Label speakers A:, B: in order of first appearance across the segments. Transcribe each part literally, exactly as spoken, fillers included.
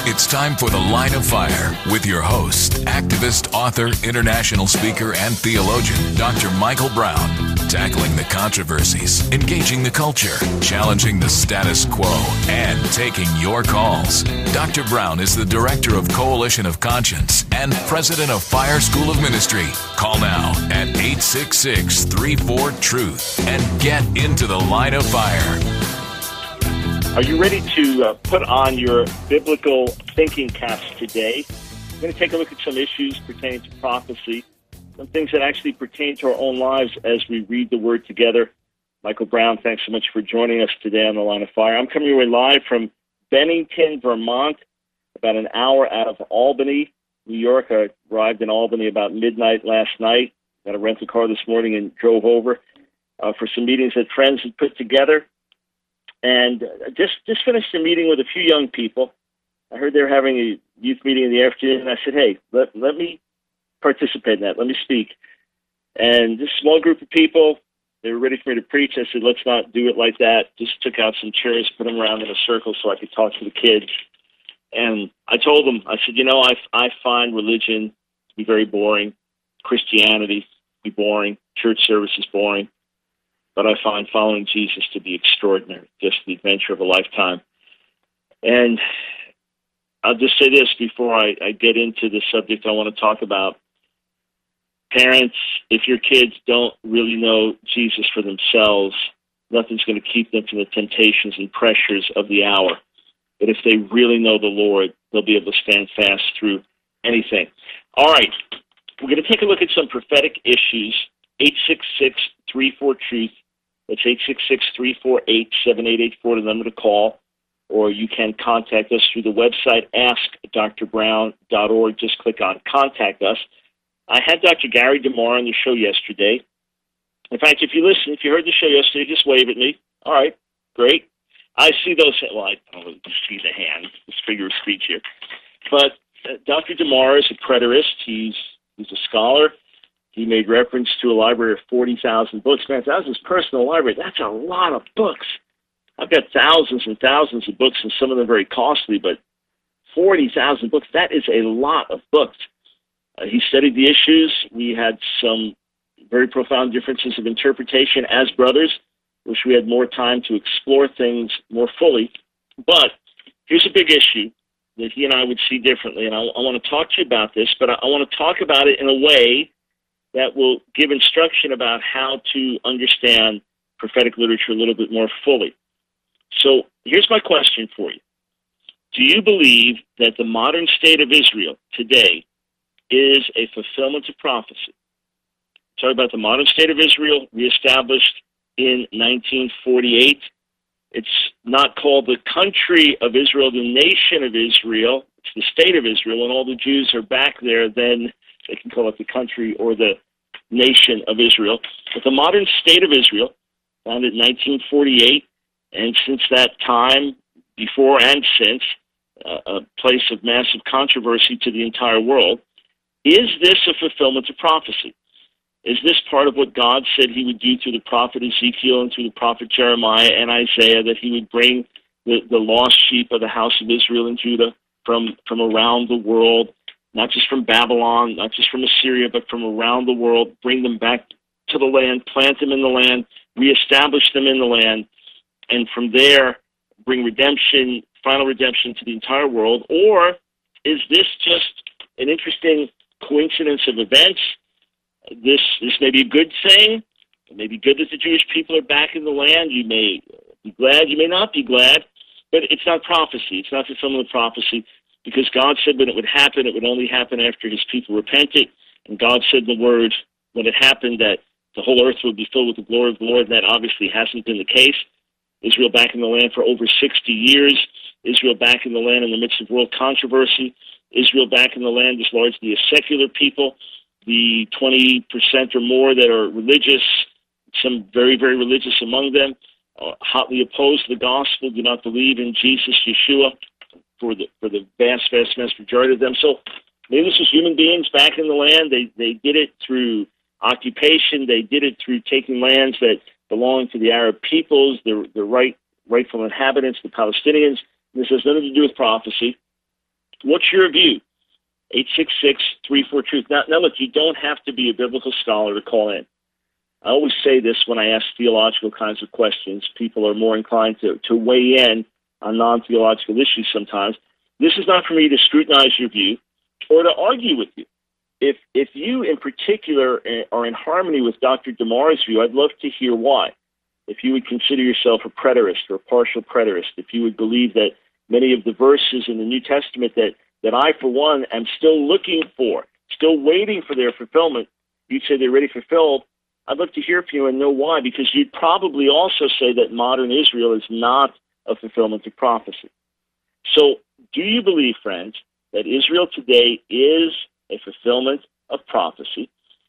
A: It's time for The Line of Fire with your host, activist, author, international speaker, and theologian, Doctor Michael Brown. Tackling the controversies, engaging the culture, challenging the status quo, and taking your calls. Doctor Brown is the director of Coalition of Conscience and president of Fire School of Ministry. Call now at eight six six, three four, truth and get into the line of fire.
B: Are you ready to uh, put on your biblical thinking caps today? We're going to take a look at some issues pertaining to prophecy, some things that actually pertain to our own lives as we read the Word together. Michael Brown, thanks so much for joining us today on The Line of Fire. I'm coming your way live from Bennington, Vermont, about an hour out of Albany, New York. I arrived in Albany about midnight last night. Got a rental car this morning and drove over uh, for some meetings that friends had put together. And just, just finished a meeting with a few young people. I heard they were having a youth meeting in the afternoon, and I said, hey, let, let me participate in that. Let me speak. And this small group of people, they were ready for me to preach. I said, let's not do it like that. Just took out some chairs, put them around in a circle so I could talk to the kids. And I told them, I said, you know, I, I find religion to be very boring. Christianity to be boring. Church service is boring. But I find following Jesus to be extraordinary, just the adventure of a lifetime. And I'll just say this before I, I get into the subject I want to talk about. Parents, if your kids don't really know Jesus for themselves, nothing's going to keep them from the temptations and pressures of the hour. But if they really know the Lord, they'll be able to stand fast through anything. All right, we're going to take a look at some prophetic issues. eight six six, three four, truth. That's eight six six, three four eight, seven eight eight four, the number to call. Or you can contact us through the website, ask dr brown dot org. Just click on Contact Us. I had Doctor Gary DeMar on the show yesterday. In fact, if you listen, if you heard the show yesterday, just wave at me. All right, great. I see those, well, I don't really see the hand, this figure of speech here. But uh, Doctor DeMar is a preterist. He's, he's a scholar. He made reference to a library of forty thousand books. Man, that was his personal library. That's a lot of books. I've got thousands and thousands of books, and some of them very costly, but forty thousand books, that is a lot of books. Uh, he studied the issues. We had some very profound differences of interpretation as brothers. Wish we had more time to explore things more fully. But here's a big issue that he and I would see differently, and I, I want to talk to you about this, but I, I want to talk about it in a way that will give instruction about how to understand prophetic literature a little bit more fully. So here's my question for you. Do you believe that the modern state of Israel today is a fulfillment of prophecy? Talk about the modern state of Israel reestablished in nineteen forty-eight. It's not called the country of Israel, the nation of Israel. It's the state of Israel, and all the Jews are back there. Then they can call it the country or the nation of Israel. But the modern state of Israel, founded in nineteen forty-eight, and since that time, before and since, uh, a place of massive controversy to the entire world. Is this a fulfillment of prophecy? Is this part of what God said he would do through the prophet Ezekiel and through the prophet Jeremiah and Isaiah, that he would bring the, the lost sheep of the house of Israel and Judah from, from around the world, not just from Babylon, not just from Assyria, but from around the world, bring them back to the land, plant them in the land, reestablish them in the land, and from there bring redemption, final redemption to the entire world? Or is this just an interesting coincidence of events? This this may be a good thing. It may be good that the Jewish people are back in the land. You may be glad, you may not be glad, but it's not prophecy. It's not fulfillment of prophecy, because God said when it would happen, it would only happen after his people repented. And God said in the Word, when it happened, that the whole earth would be filled with the glory of the Lord, and that obviously hasn't been the case. Israel back in the land for over sixty years. Israel back in the land in the midst of world controversy. Israel back in the land is largely a secular people. The twenty percent or more that are religious, some very, very religious among them, uh, hotly oppose the gospel, do not believe in Jesus, Yeshua, for the for the vast, vast, vast majority of them. So maybe this was human beings back in the land. They they did it through occupation. They did it through taking lands that belonged to the Arab peoples, the, the right rightful inhabitants, the Palestinians. This has nothing to do with prophecy. What's your view? eight six six, three four, truth. Now, now, look, you don't have to be a biblical scholar to call in. I always say this when I ask theological kinds of questions. People are more inclined to, to weigh in on non-theological issues sometimes. This is not for me to scrutinize your view or to argue with you. If if you in particular are in harmony with Doctor DeMar's view, I'd love to hear why. If you would consider yourself a preterist or a partial preterist, if you would believe that many of the verses in the New Testament that, that I, for one, am still looking for, still waiting for their fulfillment, you'd say they're already fulfilled. I'd love to hear from you and know why, because you'd probably also say that modern Israel is not a fulfillment of prophecy. So do you believe, friends, that Israel today is a fulfillment of prophecy?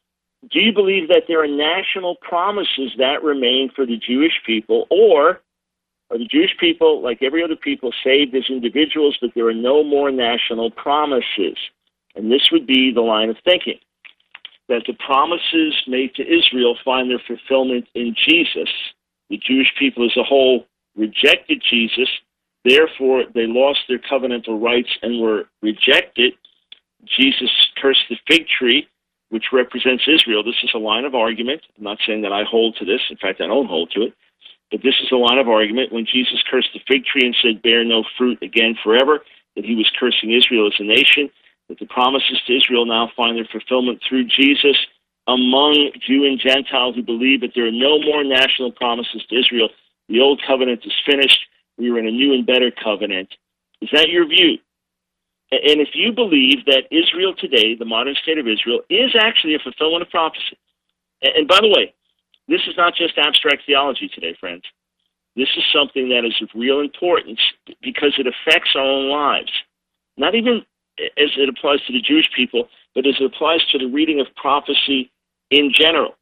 B: Do you believe that there are national promises that remain for the Jewish people, or are the Jewish people, like every other people, saved as individuals, but there are no more national promises? And this would be the line of thinking, that the promises made to Israel find their fulfillment in Jesus. The Jewish people as a whole rejected Jesus, therefore they lost their covenantal rights and were rejected. Jesus cursed the fig tree, which represents Israel. This is a line of argument. I'm not saying that I hold to this. In fact, I don't hold to it. But this is a line of argument. When Jesus cursed the fig tree and said, bear no fruit again forever, that he was cursing Israel as a nation, that the promises to Israel now find their fulfillment through Jesus among Jew and Gentile who believe that there are no more national promises to Israel. The old covenant is finished. We are in a new and better covenant. Is that your view? And if you believe that Israel today, the modern state of Israel, is actually a fulfillment of prophecy, and by the way, this is not just abstract theology today, friends. This is something that is of real importance because it affects our own lives, not even as it applies to the Jewish people, but as it applies to the reading of prophecy in general.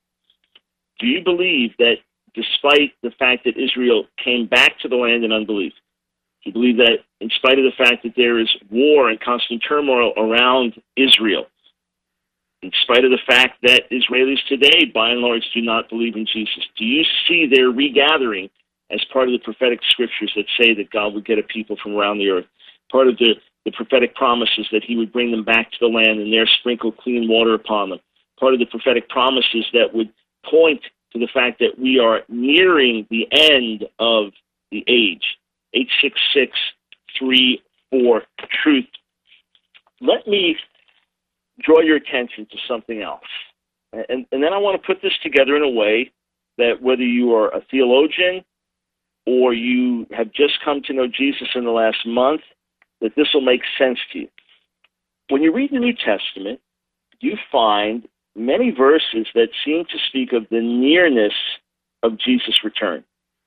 B: Do you believe that despite the fact that Israel came back to the land in unbelief, do you believe that in spite of the fact that there is war and constant turmoil around Israel, in spite of the fact that Israelis today, by and large, do not believe in Jesus, do you see their regathering as part of the prophetic scriptures that say that God would get a people from around the earth, part of the, the prophetic promises that he would bring them back to the land and there sprinkle clean water upon them, part of the prophetic promises that would point to the fact that we are nearing the end of the age? eight six six, three four, truth. Let me draw your attention to something else. And, and then I want to put this together in a way that whether you are a theologian or you have just come to know Jesus in the last month, that this will make sense to you. When you read the New Testament, you find many verses that seem to speak of the nearness of Jesus' return.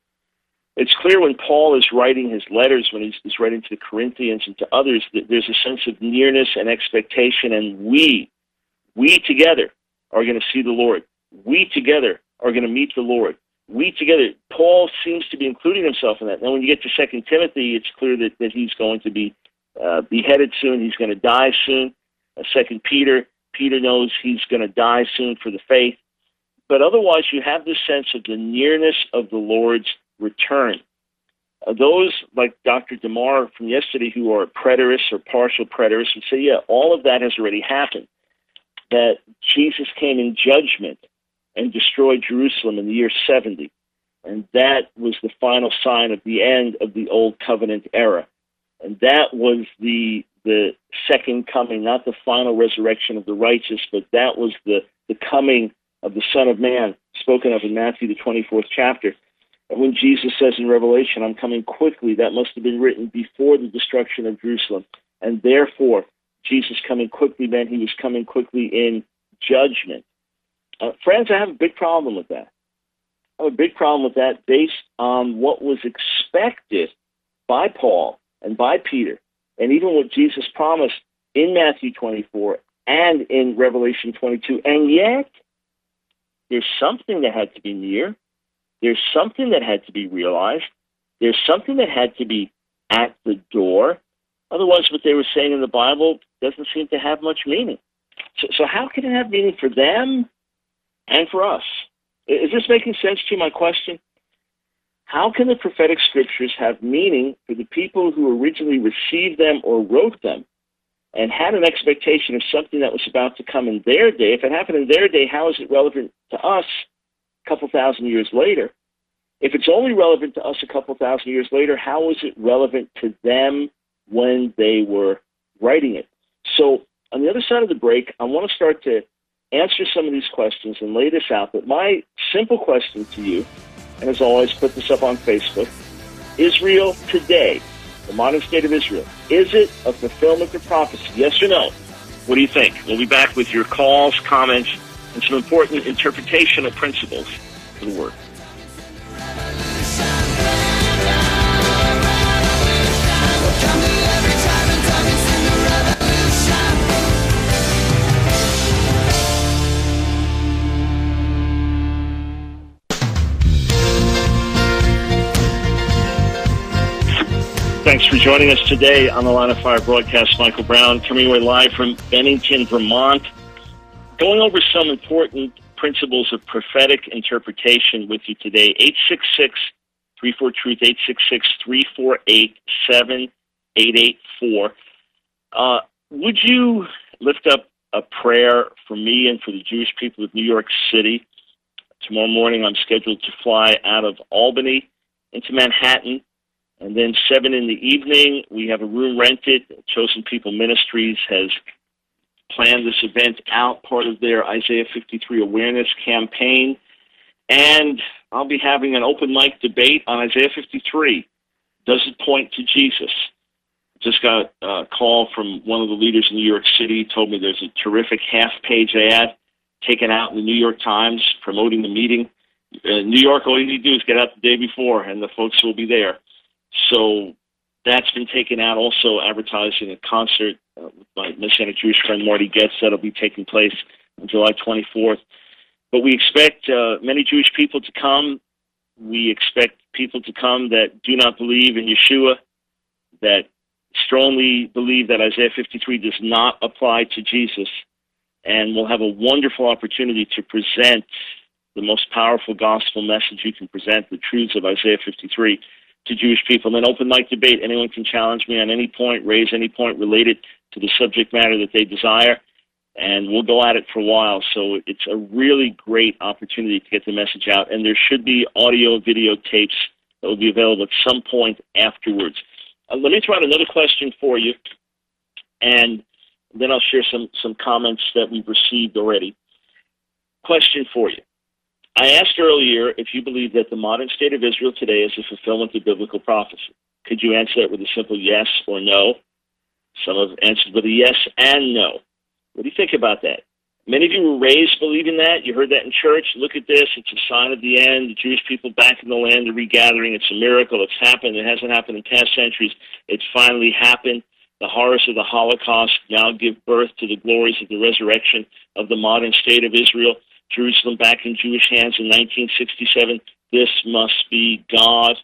B: It's clear when Paul is writing his letters, when he's, he's writing to the Corinthians and to others, that there's a sense of nearness and expectation, and we, we together are going to see the Lord. We together are going to meet the Lord. We together, Paul seems to be including himself in that. Now, when you get to Second Timothy, it's clear that, that he's going to be uh, beheaded soon. He's going to die soon. Uh, Second Peter, Peter knows he's going to die soon for the faith. But otherwise, you have this sense of the nearness of the Lord's return. Uh, those like Doctor DeMar from yesterday who are preterists or partial preterists would say, yeah, all of that has already happened, that Jesus came in judgment and destroyed Jerusalem in the year seventy, and that was the final sign of the end of the Old Covenant era. And that was the the second coming, not the final resurrection of the righteous, but that was the, the coming of the Son of Man, spoken of in Matthew, the twenty-fourth chapter. And when Jesus says in Revelation, I'm coming quickly, that must have been written before the destruction of Jerusalem. And therefore, Jesus coming quickly meant he was coming quickly in judgment. Uh, friends, I have a big problem with that. I have a big problem with that based on what was expected by Paul and by Peter, and even what Jesus promised in Matthew twenty-four and in Revelation twenty-two. And yet, there's something that had to be near. There's something that had to be realized. There's something that had to be at the door. Otherwise, what they were saying in the Bible doesn't seem to have much meaning. So, so how can it have meaning for them and for us? Is this making sense to you, my question? How can the prophetic scriptures have meaning for the people who originally received them or wrote them, and had an expectation of something that was about to come in their day. If it happened in their day, how is it relevant to us a couple thousand years later? If it's only relevant to us a couple thousand years later, how is it relevant to them when they were writing it? So on the other side of the break, I want to start to answer some of these questions and lay this out. But my simple question to you, and as always, put this up on Facebook, Israel today, the modern state of Israel, is it a fulfillment of prophecy? Yes or no? What do you think? We'll be back with your calls, comments, and some important interpretational principles for the word. Thanks for joining us today on the Line of Fire broadcast. Michael Brown coming away live from Bennington, Vermont, going over some important principles of prophetic interpretation with you today. eight six six, three four, truth, eight six six, three four eight, seven eight eight four. Uh, would you lift up a prayer for me and for the Jewish people of New York City? Tomorrow morning I'm scheduled to fly out of Albany into Manhattan. And then seven in the evening, we have a room rented. Chosen People Ministries has planned this event out, part of their Isaiah fifty-three awareness campaign. And I'll be having an open mic debate on Isaiah fifty-three. Does it point to Jesus? Just got a call from one of the leaders in New York City. He told me there's a terrific half-page ad taken out in the New York Times promoting the meeting. In New York, all you need to do is get out the day before, and the folks will be there. So that's been taken out. Also advertising a concert uh, with my Messianic Jewish friend Marty Getz that'll be taking place on July twenty-fourth. But we expect uh, many Jewish people to come. We expect people to come that do not believe in Yeshua, that strongly believe that Isaiah fifty-three does not apply to Jesus. And we'll have a wonderful opportunity to present the most powerful gospel message you can present, the truths of Isaiah fifty-three, to Jewish people. And then open mic debate. Anyone can challenge me on any point, raise any point related to the subject matter that they desire, and we'll go at it for a while. So it's a really great opportunity to get the message out. And there should be audio, video tapes that will be available at some point afterwards. Uh, let me throw out another question for you, and then I'll share some, some comments that we've received already. Question for you. I asked earlier if you believe that the modern state of Israel today is a fulfillment of biblical prophecy. Could you answer that with a simple yes or no? Some have answered with a yes and no. What do you think about that? Many of you were raised believing that. You heard that in church. Look at this. It's a sign of the end. The Jewish people back in the land are regathering. It's a miracle. It's happened. It hasn't happened in past centuries. It's finally happened. The horrors of the Holocaust now give birth to the glories of the resurrection of the modern state of Israel. Jerusalem back in Jewish hands in nineteen sixty-seven. This must be God.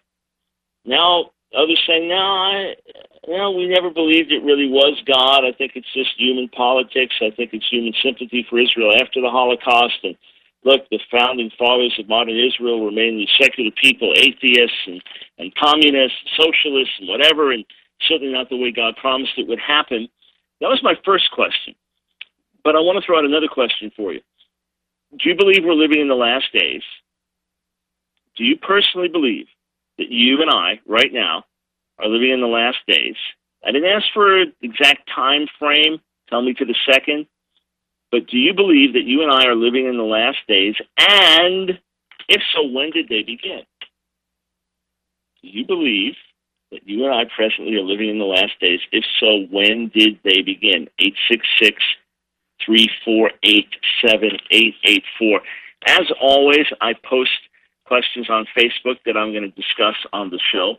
B: Now, others say, no, I, no, we never believed it really was God. I think it's just human politics. I think it's human sympathy for Israel after the Holocaust. And look, the founding fathers of modern Israel were mainly secular people, atheists and, and communists, socialists and whatever, and certainly not the way God promised it would happen. That was my first question. But I want to throw out another question for you. Do you believe we're living in the last days? Do you personally believe that you and I, right now, are living in the last days? I didn't ask for an exact time frame, tell me to the second, but do you believe that you and I are living in the last days? And if so, when did they begin? Do you believe that you and I presently are living in the last days? If so, when did they begin? eight six six, three four eight, seven eight eight four. As always, I post questions on Facebook that I'm going to discuss on the show.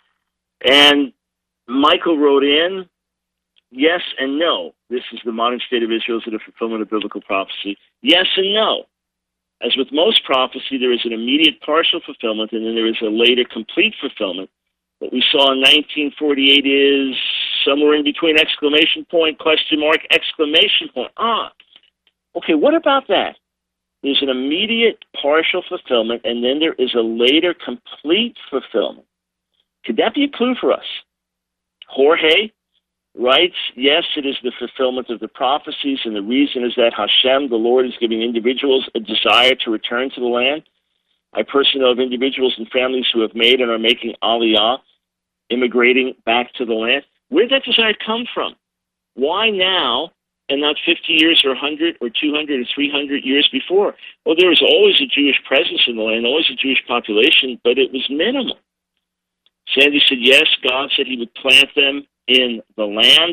B: And Michael wrote in, yes and no. This is the modern state of Israel. Is it a fulfillment of biblical prophecy? Yes and no. As with most prophecy, there is an immediate partial fulfillment, and then there is a later complete fulfillment. What we saw in nineteen forty-eight is somewhere in between exclamation point, question mark, exclamation point. Ah, okay, what about that? There's an immediate partial fulfillment, and then there is a later complete fulfillment. Could that be a clue for us? Jorge, writes, yes, it is the fulfillment of the prophecies, and the reason is that Hashem, the Lord, is giving individuals a desire to return to the land. I personally know of individuals and families who have made and are making aliyah, immigrating back to the land. Where did that desire come from? Why now and not fifty years or one hundred or two hundred or three hundred years before? Well, there was always a Jewish presence in the land, always a Jewish population, but it was minimal. Sandy said, yes, God said he would plant them in the land.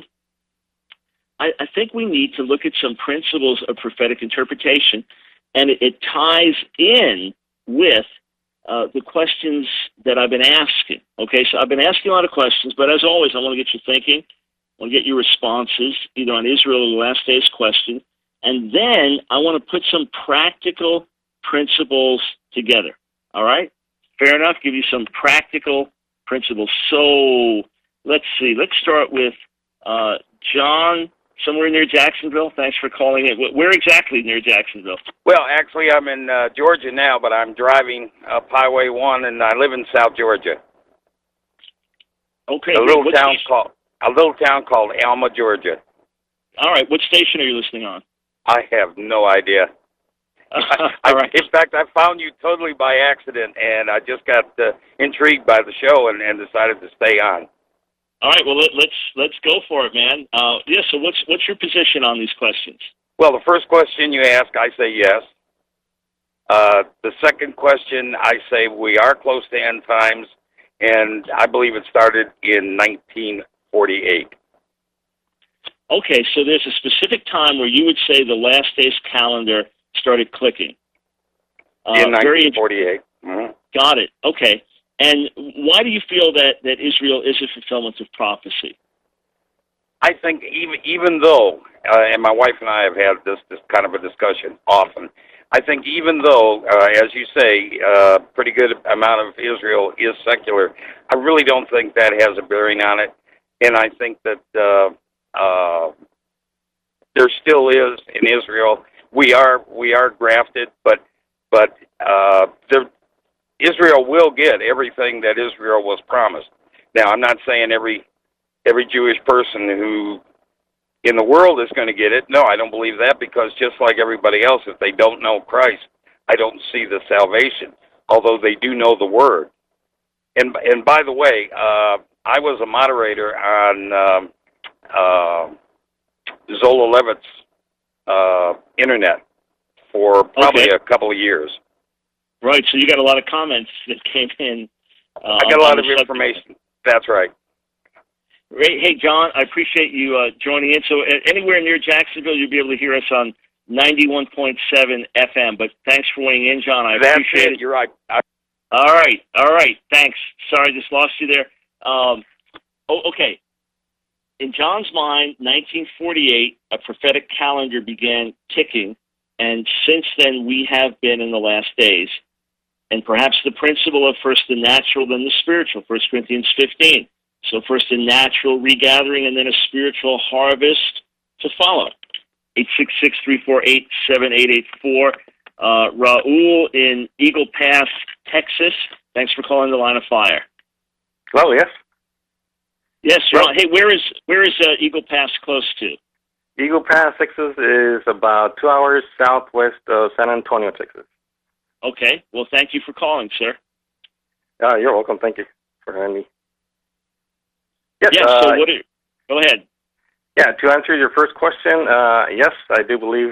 B: I, I think we need to look at some principles of prophetic interpretation, and it, it ties in with uh, the questions that I've been asking. Okay, so I've been asking a lot of questions, but as always, I want to get you thinking. I want to get your responses, either on Israel or the last day's question, and then I want to put some practical principles together. All right? Fair enough? Give you some practical principles. So let's see. Let's start with uh, John, somewhere near Jacksonville. Thanks for calling it. Where exactly near Jacksonville?
C: Well, actually, I'm in uh, Georgia now, but I'm driving up Highway one, and I live in South Georgia.
B: Okay.
C: A little
B: what
C: town
B: station?
C: called a little town called Alma, Georgia.
B: All right. What station are you listening on?
C: I have no idea.
B: Uh,
C: I,
B: all right.
C: In fact, I found you totally by accident, and I just got uh, intrigued by the show and, and decided to stay on.
B: All right. Well, let, let's let's go for it, man. Uh, yeah. So, what's what's your position on these questions?
C: Well, the first question you ask, I say yes. Uh, the second question, I say we are close to end times, and I believe it started in nineteen forty-eight.
B: Okay, so there's a specific time where you would say the last day's calendar started clicking. Uh,
C: in nineteen
B: very
C: forty-eight. Mm-hmm.
B: Got it. Okay. And why do you feel that, that Israel is a fulfillment of prophecy?
C: I think even even though, uh, and my wife and I have had this, this kind of a discussion often, I think even though, uh, as you say, a uh, pretty good amount of Israel is secular, I really don't think that has a bearing on it. And I think that uh, uh, there still is in Israel. We are we are grafted, but but uh, there, Israel will get everything that Israel was promised. Now, I'm not saying every every Jewish person who in the world is going to get it. No, I don't believe that, because just like everybody else, if they don't know Christ, I don't see the salvation, although they do know the Word. And and by the way, uh, I was a moderator on um, uh, Zola Levitt's uh, internet for probably
B: Okay.
C: a couple of years.
B: Right, so you got a lot of comments that came in. Uh,
C: I got a lot
B: on
C: of
B: the subject.
C: information. That's right.
B: Hey, hey, John, I appreciate you uh, joining in. So uh, anywhere near Jacksonville, you'll be able to hear us on ninety-one point seven F M. But thanks for weighing in, John. I
C: That's
B: appreciate
C: it.
B: it.
C: You're right. I,
B: All right, all right. Thanks. Sorry, I just lost you there. Um, oh, okay. In John's mind, nineteen forty-eight, a prophetic calendar began ticking, and since then we have been in the last days. And perhaps the principle of first the natural, then the spiritual, First Corinthians fifteen. So first a natural regathering and then a spiritual harvest to follow. eight six six, three four eight, seven eight eight four. Uh, Raul in Eagle Pass, Texas. Thanks for calling the Line of Fire.
D: Hello, yes.
B: Yes, Raul. Hey, where is where is uh, Eagle Pass close to?
D: Eagle Pass, Texas is about two hours southwest of San Antonio, Texas.
B: Okay. Well, thank you for calling, sir.
D: Uh, you're welcome. Thank you for having me. Yes.
B: Yeah,
D: uh,
B: so what are, go ahead.
D: Yeah, to answer your first question, uh, yes, I do believe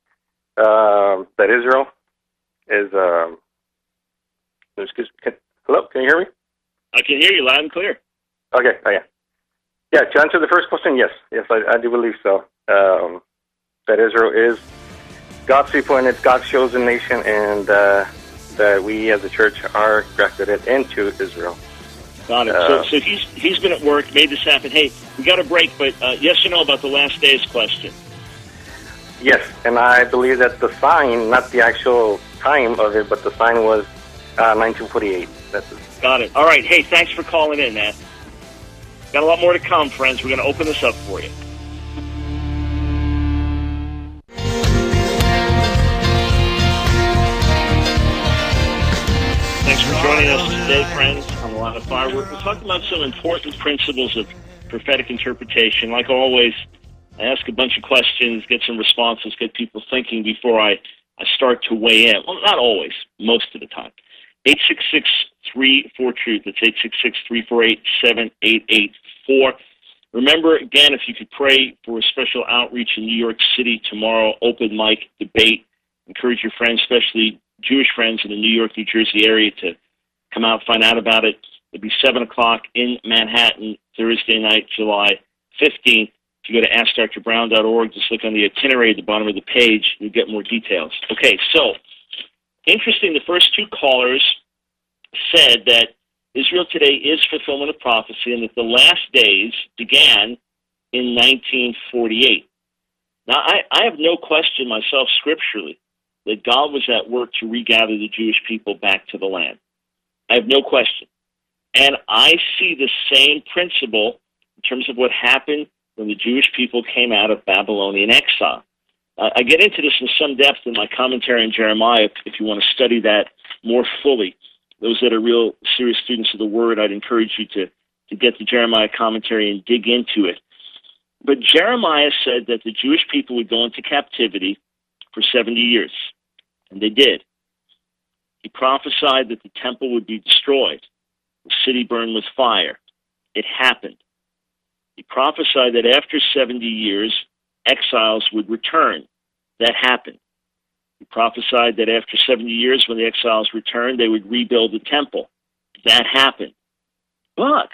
D: uh, that Israel is. Uh, excuse me. Can, hello, can you hear me?
B: I can hear you loud and clear.
D: Okay. Oh, yeah. Yeah. To answer the first question, yes, yes, I, I do believe so. Um, that Israel is God's people and it's God's chosen nation, and uh, that we as a church are grafted into Israel.
B: Got it.
D: Uh,
B: so, so he's he's been at work, made this happen. Hey, we got a break, but uh, yes or no about the last day's question?
D: Yes, and I believe that the sign, not the actual time of it, but the sign was uh, nineteen forty-eight. That's it.
B: Got it. All right. Hey, thanks for calling in, man. Got a lot more to come, friends. We're going to open this up for you. Thanks for joining us today, friends, on the Line of Fire. We're talking about some important principles of prophetic interpretation. Like always, I ask a bunch of questions, get some responses, get people thinking before I, I start to weigh in. Well, not always, most of the time. eight six six, three four, truth. That's eight six six, three four eight, seven eight eight four. Remember, again, if you could pray for a special outreach in New York City tomorrow, open mic debate. Encourage your friends, especially Jewish friends in the New York, New Jersey area, to come out, find out about it. It'll be seven o'clock in Manhattan, Thursday night, July fifteenth. If you go to ask dr brown dot org, just look on the itinerary at the bottom of the page, you'll get more details. Okay, so, interesting, the first two callers said that Israel today is fulfillment of prophecy and that the last days began in nineteen forty-eight. Now, I, I have no question myself scripturally that God was at work to regather the Jewish people back to the land. I have no question. And I see the same principle in terms of what happened when the Jewish people came out of Babylonian exile. Uh, I get into this in some depth in my commentary on Jeremiah, if, if you want to study that more fully. Those that are real serious students of the Word, I'd encourage you to, to get the Jeremiah commentary and dig into it. But Jeremiah said that the Jewish people would go into captivity for seventy years, and they did. He prophesied that the temple would be destroyed, the city burned with fire. It happened. He prophesied that after seventy years, exiles would return. That happened. He prophesied that after seventy years, when the exiles returned, they would rebuild the temple. That happened. But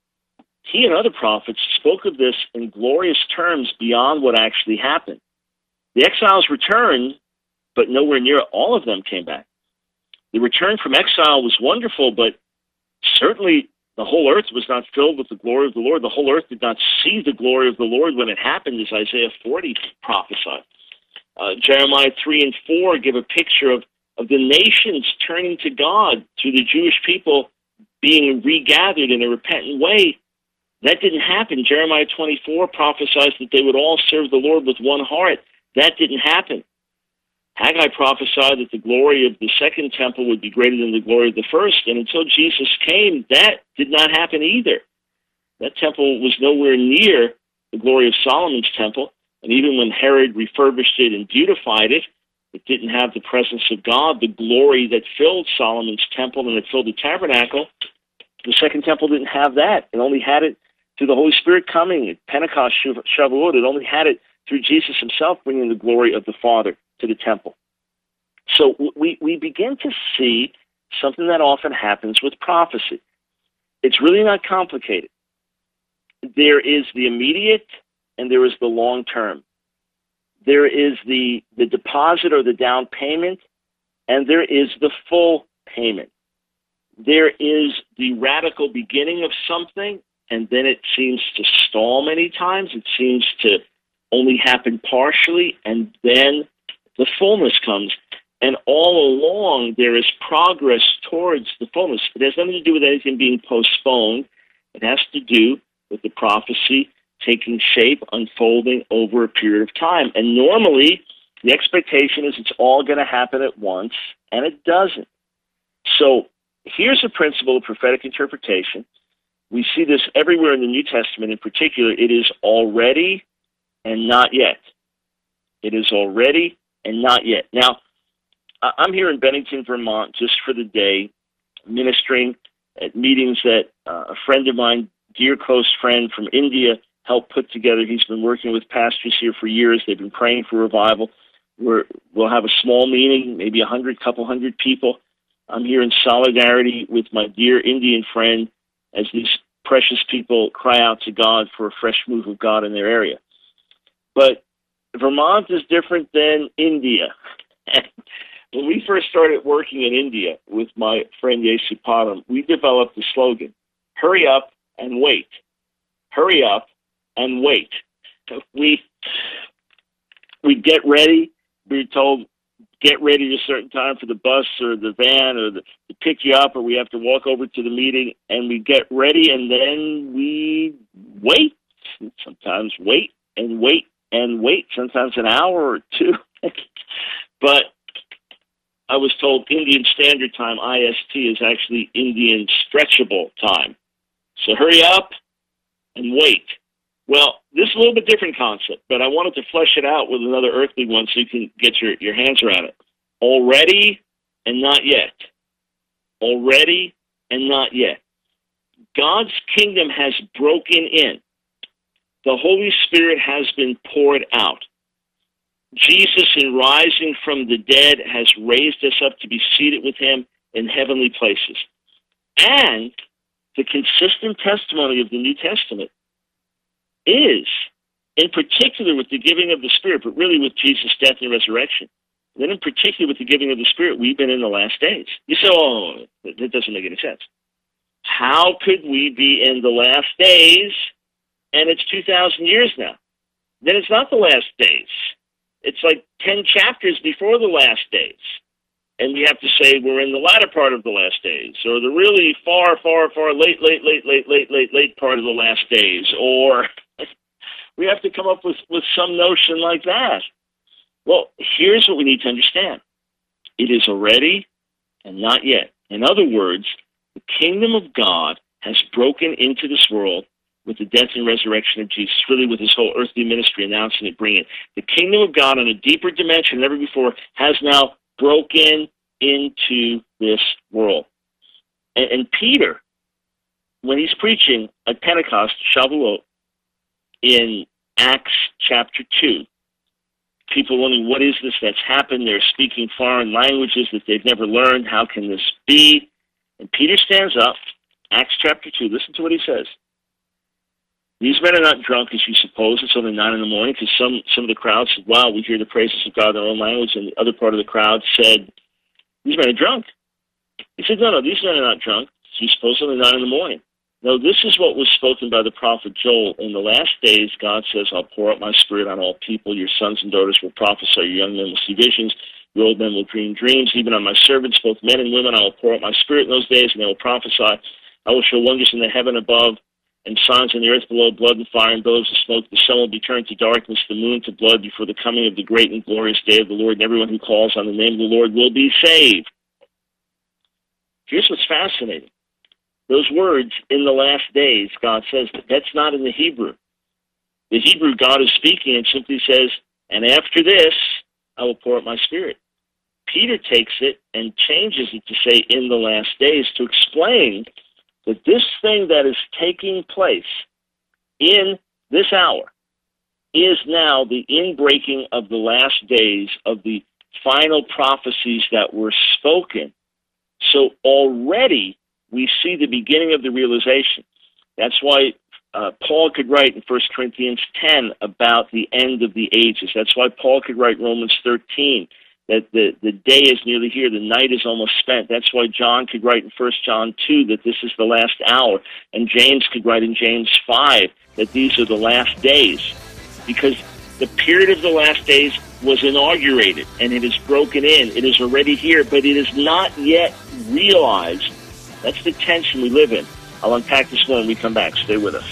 B: he and other prophets spoke of this in glorious terms beyond what actually happened. The exiles returned, but nowhere near all of them came back. The return from exile was wonderful, but certainly the whole earth was not filled with the glory of the Lord. The whole earth did not see the glory of the Lord when it happened, as Isaiah forty prophesied. Uh, Jeremiah three and four give a picture of, of the nations turning to God through the Jewish people being regathered in a repentant way. That didn't happen. Jeremiah twenty-four prophesies that they would all serve the Lord with one heart. That didn't happen. Haggai prophesied that the glory of the second temple would be greater than the glory of the first, and until Jesus came, that did not happen either. That temple was nowhere near the glory of Solomon's temple, and even when Herod refurbished it and beautified it, it didn't have the presence of God, the glory that filled Solomon's temple and that filled the tabernacle. The second temple didn't have that. It only had it through the Holy Spirit coming at Pentecost, Shavuot. It only had it through Jesus himself bringing the glory of the Father to the temple. So we, we begin to see something that often happens with prophecy. It's really not complicated. There is the immediate and there is the long term. There is the, the deposit or the down payment, and there is the full payment. There is the radical beginning of something, and then it seems to stall many times. It seems to only happen partially, and then the fullness comes. And all along, there is progress towards the fullness. It has nothing to do with anything being postponed. It has to do with the prophecy taking shape, unfolding over a period of time. And normally, the expectation is it's all going to happen at once, and it doesn't. So here's a principle of prophetic interpretation. We see this everywhere in the New Testament. In particular, it is already and not yet. It is already and not yet. Now, I'm here in Bennington, Vermont, just for the day, ministering at meetings that uh, a friend of mine, dear close friend from India, helped put together. He's been working with pastors here for years. They've been praying for revival. We're, we'll have a small meeting, maybe a hundred, couple hundred people. I'm here in solidarity with my dear Indian friend as these precious people cry out to God for a fresh move of God in their area. But Vermont is different than India. When we first started working in India with my friend Yesu Padam, we developed the slogan, hurry up and wait. Hurry up and wait. We we get ready. We're told, get ready at a certain time for the bus or the van or the, to pick you up, or we have to walk over to the meeting, and we get ready, and then we wait. Sometimes wait and wait and wait, sometimes an hour or two. But I was told Indian Standard Time, I S T, is actually Indian Stretchable Time. So hurry up and wait. Well, this is a little bit different concept, but I wanted to flesh it out with another earthly one so you can get your, your hands around it. Already and not yet. Already and not yet. God's kingdom has broken in. The Holy Spirit has been poured out. Jesus, in rising from the dead, has raised us up to be seated with him in heavenly places. And the consistent testimony of the New Testament is, in particular with the giving of the Spirit, but really with Jesus' death and resurrection, then in particular with the giving of the Spirit, we've been in the last days. You say, oh, that doesn't make any sense. How could we be in the last days and it's two thousand years now? Then it's not the last days. It's like ten chapters before the last days. And we have to say we're in the latter part of the last days, or the really far, far, far late, late, late, late, late, late, late part of the last days, or we have to come up with, with some notion like that. Well, here's what we need to understand. It is already and not yet. In other words, the kingdom of God has broken into this world with the death and resurrection of Jesus, really with his whole earthly ministry, announcing it, bringing it. The kingdom of God on a deeper dimension than ever before has now broken into this world. And, and Peter, when he's preaching at Pentecost, Shavuot, in Acts chapter two, people wondering, what is this that's happened? They're speaking foreign languages that they've never learned. How can this be? And Peter stands up, Acts chapter two. Listen to what he says. These men are not drunk, as you suppose. It's only nine in the morning, because some, some of the crowd said, wow, we hear the praises of God in their own language. And the other part of the crowd said, these men are drunk. He said, no, no, these men are not drunk. You suppose only nine in the morning. No, this is what was spoken by the prophet Joel. In the last days, God says, I'll pour out my spirit on all people. Your sons and daughters will prophesy. Your young men will see visions. Your old men will dream dreams. Even on my servants, both men and women, I will pour out my spirit in those days, and they will prophesy. I will show wonders in the heaven above and signs in the earth below, blood and fire and billows of smoke. The sun will be turned to darkness, the moon to blood, before the coming of the great and glorious day of the Lord, and everyone who calls on the name of the Lord will be saved. Here's what's fascinating. Those words, in the last days, God says, that that's not in the Hebrew. The Hebrew, God is speaking and simply says, and after this, I will pour out my spirit. Peter takes it and changes it to say, in the last days, to explain that this thing that is taking place in this hour is now the inbreaking of the last days of the final prophecies that were spoken. So already we see the beginning of the realization. That's why uh, Paul could write in First Corinthians ten about the end of the ages. That's why Paul could write Romans thirteen, that the, the day is nearly here, the night is almost spent. That's why John could write in First John two that this is the last hour. And James could write in James five that these are the last days. Because the period of the last days was inaugurated, and it is broken in. It is already here, but it is not yet realized. That's the tension we live in. I'll unpack this more when we come back. Stay with us.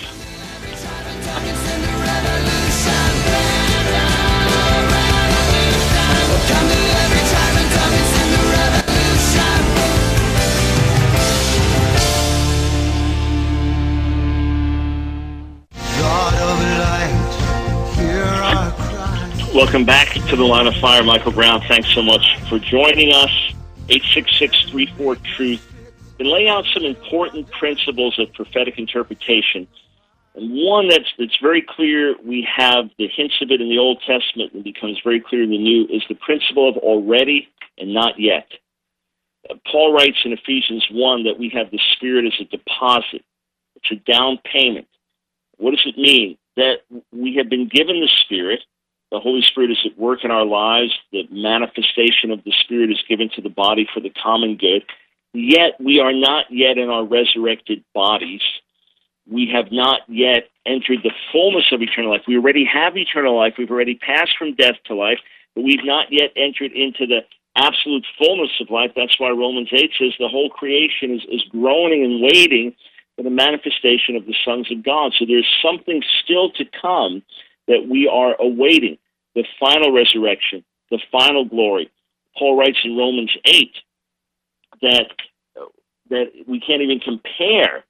B: Welcome back to the Line of Fire. Michael Brown, thanks so much for joining us. eight six six, three four, truth. Been laying out some important principles of prophetic interpretation. And one that's that's very clear, we have the hints of it in the Old Testament and becomes very clear in the New, is the principle of already and not yet. Uh, Paul writes in Ephesians one that we have the Spirit as a deposit. It's a down payment. What does it mean? That we have been given the Spirit. The Holy Spirit is at work in our lives. The manifestation of the Spirit is given to the body for the common good. Yet we are not yet in our resurrected bodies. We have not yet entered the fullness of eternal life. We already have eternal life. We've already passed from death to life, but we've not yet entered into the absolute fullness of life. That's why Romans eight says the whole creation is, is groaning and waiting for the manifestation of the sons of God. So there's something still to come that we are awaiting, the final resurrection, the final glory. Paul writes in Romans eight that that we can't even compare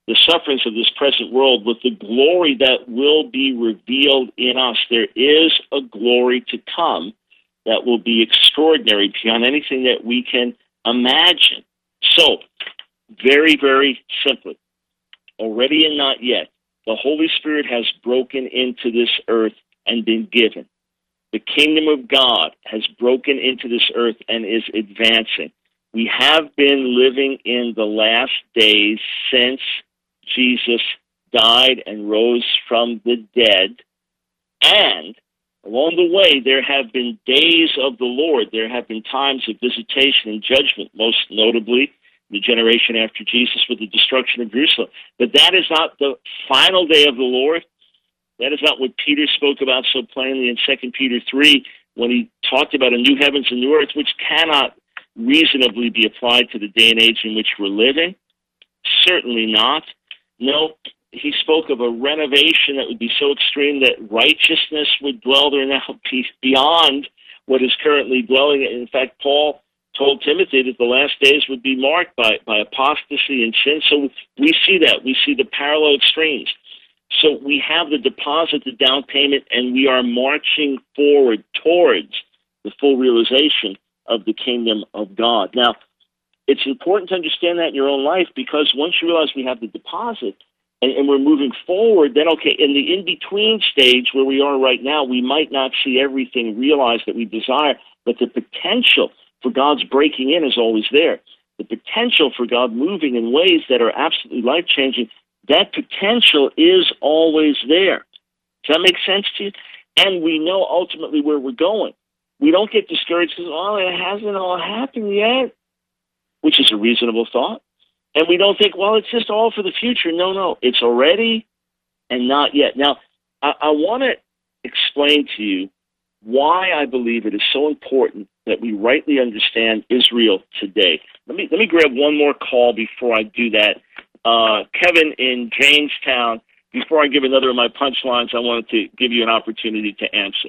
B: the sufferings of this present world with the glory that will be revealed in us. There is a glory to come that will be extraordinary beyond anything that we can imagine. So, very, very simply, already and not yet, the Holy Spirit has broken into this earth and been given. The kingdom of God has broken into this earth and is advancing. We have been living in the last days since Jesus died and rose from the dead. And along the way, there have been days of the Lord. There have been times of visitation and judgment, most notably the generation after Jesus with the destruction of Jerusalem. But that is not the final day of the Lord. That is not what Peter spoke about so plainly in Second Peter three when he talked about a new heavens and new earth, which cannot reasonably be applied to the day and age in which we're living. Certainly not. No, he spoke of a renovation that would be so extreme that righteousness would dwell there now beyond what is currently dwelling. In fact, Paul told Timothy that the last days would be marked by, by apostasy and sin. So we see that. We see the parallel extremes. So we have the deposit, the down payment, and we are marching forward towards the full realization of the kingdom of God. Now, it's important to understand that in your own life, because once you realize we have the deposit and, and we're moving forward, then, okay, in the in-between stage where we are right now, we might not see everything realized that we desire, but the potential for God's breaking in is always there. The potential for God moving in ways that are absolutely life-changing, that potential is always there. Does that make sense to you? And we know ultimately where we're going. We don't get discouraged because, oh, it hasn't all happened yet, which is a reasonable thought. And we don't think, well, it's just all for the future. No, no, it's already and not yet. Now, I, I want to explain to you why I believe it is so important that we rightly understand Israel today. Let me let me grab one more call before I do that. Uh, Kevin in Jamestown, before I give another of my punchlines, I wanted to give you an opportunity to answer.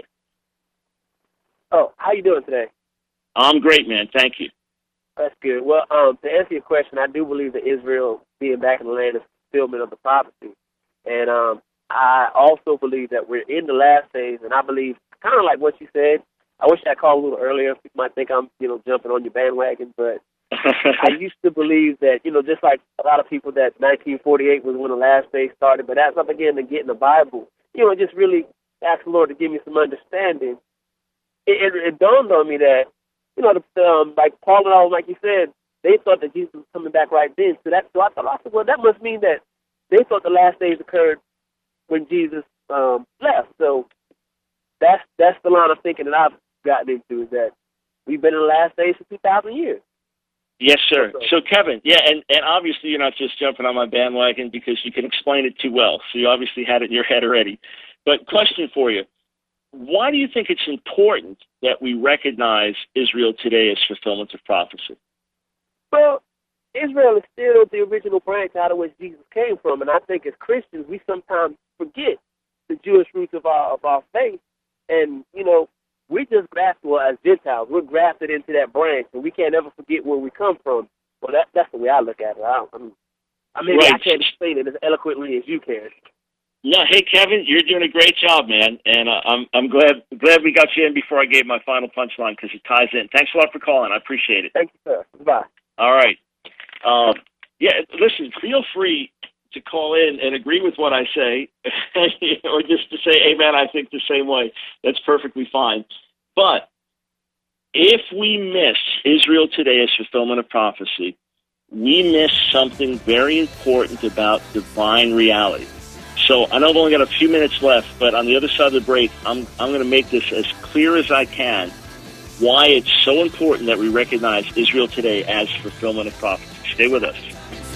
E: Oh, how you doing today?
B: I'm great, man. Thank you.
E: That's good. Well, um, to answer your question, I do believe that Israel being back in the land is fulfillment of the prophecy. And um, I also believe that we're in the last days, and I believe, kind of like what you said, I wish I called a little earlier. People might think I'm, you know, jumping on your bandwagon, but I used to believe that, you know, just like a lot of people, that nineteen forty-eight was when the last day started. But as I began to get in the Bible, you know, just really ask the Lord to give me some understanding, it, it, it dawned on me that, you know, the, um, like Paul and all, like you said, they thought that Jesus was coming back right then. So that, so I thought, I said, well, that must mean that they thought the last days occurred when Jesus um, left. So that's that's the line of thinking that I've gotten into, is that we've been in the last days for two thousand years.
B: Yes, sir. So, Kevin, yeah, and, and obviously you're not just jumping on my bandwagon because you can explain it too well. So you obviously had it in your head already. But question for you, why do you think it's important that we recognize Israel today as fulfillment of prophecy?
E: Well, Israel is still the original branch out of which Jesus came from, and I think as Christians we sometimes forget the Jewish roots of our of our faith, and, you know, we just grafted, well, as Gentiles, we're grafted into that branch, and we can't ever forget where we come from. Well, that, that's the way I look at it. I, I mean, I mean, right. I can't explain it as eloquently as you can.
B: No, hey, Kevin, you're doing a great job, man, and uh, I'm I'm glad glad we got you in before I gave my final punchline, because it ties in. Thanks a lot for calling. I appreciate it.
E: Thank you, sir. Bye.
B: All right. Um, yeah, listen, feel free to call in and agree with what I say, or just to say, amen, I think the same way. That's perfectly fine. But if we miss Israel today as fulfillment of prophecy, we miss something very important about divine reality. So I know I've only got a few minutes left, but on the other side of the break, I'm I'm going to make this as clear as I can, why it's so important that we recognize Israel today as fulfillment of prophecy. Stay with us.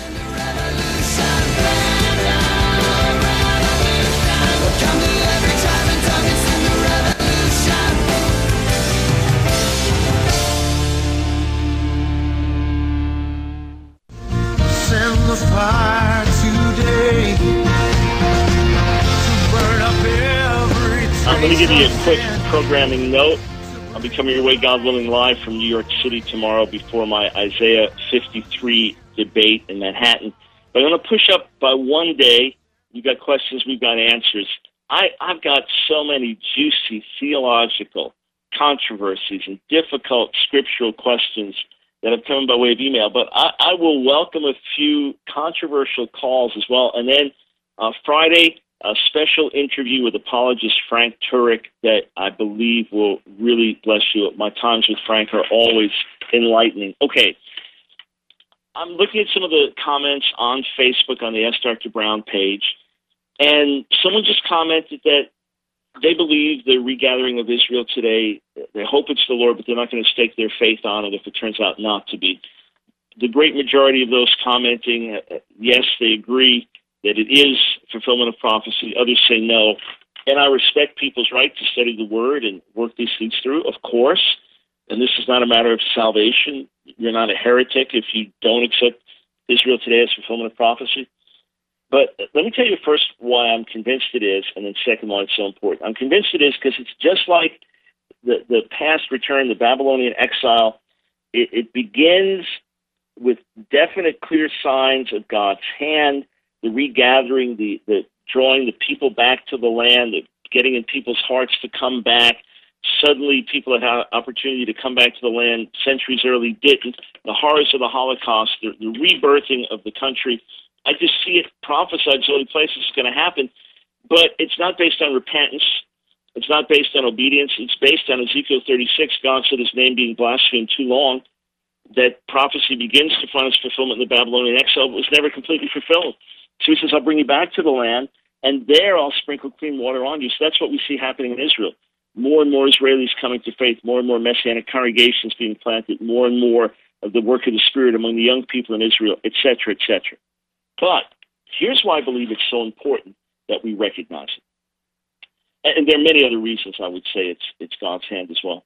F: Send the fire today to burn up every trace.
B: Uh, let me give you a quick programming note. I'll be coming your way, God willing, live from New York City tomorrow before my Isaiah fifty-three debate in Manhattan. But I'm going to push up by one day. We've got questions, we've got answers. I, I've got so many juicy theological controversies and difficult scriptural questions that have come by way of email. But I, I will welcome a few controversial calls as well. And then uh, Friday, a special interview with apologist Frank Turek that I believe will really bless you. My times with Frank are always enlightening. Okay, I'm looking at some of the comments on Facebook on the Ask Doctor Brown page, and someone just commented that they believe the regathering of Israel today, they hope it's the Lord, but they're not going to stake their faith on it if it turns out not to be. The great majority of those commenting, uh, yes, they agree that it is fulfillment of prophecy. Others say no. And I respect people's right to study the Word and work these things through, of course. And this is not a matter of salvation. You're not a heretic if you don't accept Israel today as fulfillment of prophecy. But let me tell you first why I'm convinced it is, and then second why it's so important. I'm convinced it is because it's just like the, the past return, the Babylonian exile. It, it begins with definite, clear signs of God's hand, the regathering, the, the drawing the people back to the land, the getting in people's hearts to come back. Suddenly, people that had opportunity to come back to the land centuries early didn't. The horrors of the Holocaust, the, the rebirthing of the country. I just see it prophesied so many places it's going to happen. But it's not based on repentance. It's not based on obedience. It's based on Ezekiel thirty-six, God said his name being blasphemed too long. That prophecy begins to find its fulfillment in the Babylonian exile, but was never completely fulfilled. So he says, I'll bring you back to the land, and there I'll sprinkle clean water on you. So that's what we see happening in Israel. More and more Israelis coming to faith, more and more Messianic congregations being planted, more and more of the work of the Spirit among the young people in Israel, et cetera, et cetera. But here's why I believe it's so important that we recognize it. And there are many other reasons I would say it's it's God's hand as well.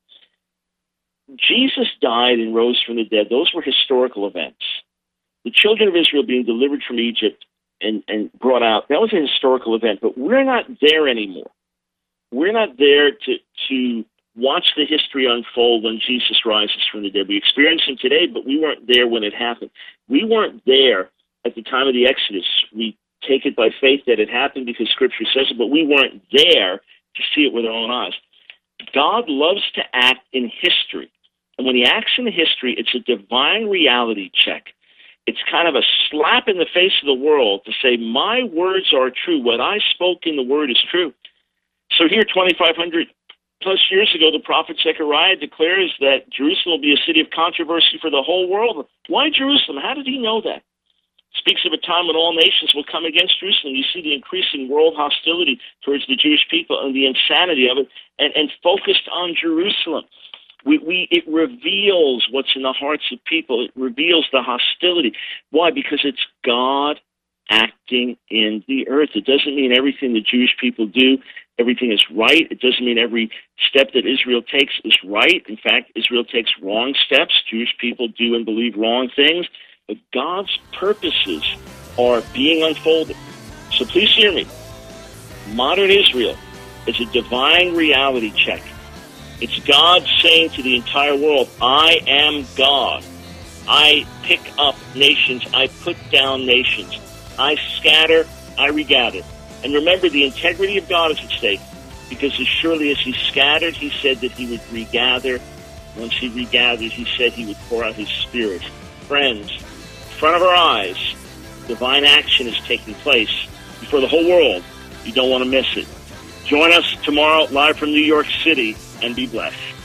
B: Jesus died and rose from the dead. Those were historical events. The children of Israel being delivered from Egypt and, and brought out, that was a historical event, but we're not there anymore. We're not there to, to watch the history unfold when Jesus rises from the dead. We experience him today, but we weren't there when it happened. We weren't there at the time of the Exodus. We take it by faith that it happened because Scripture says it, but we weren't there to see it with our own eyes. God loves to act in history. And when he acts in history, it's a divine reality check. It's kind of a slap in the face of the world to say, my words are true. What I spoke in the word is true. So here, twenty-five hundred plus years ago, the prophet Zechariah declares that Jerusalem will be a city of controversy for the whole world. Why Jerusalem? How did he know that? Speaks of a time when all nations will come against Jerusalem. You see the increasing world hostility towards the Jewish people and the insanity of it, and, and focused on Jerusalem. We, we, it reveals what's in the hearts of people. It reveals the hostility. Why? Because it's God acting in the earth. It doesn't mean everything the Jewish people do, everything is right. It doesn't mean every step that Israel takes is right. In fact, Israel takes wrong steps. Jewish people do and believe wrong things. But God's purposes are being unfolded. So please hear me. Modern Israel is a divine reality check. It's God saying to the entire world, I am God. I pick up nations. I put down nations. I scatter. I regather. And remember, the integrity of God is at stake, because as surely as he scattered, he said that he would regather. Once he regathered, he said he would pour out his Spirit. Friends, in front of our eyes, divine action is taking place before the whole world. You don't want to miss it. Join us tomorrow live from New York City, and be blessed.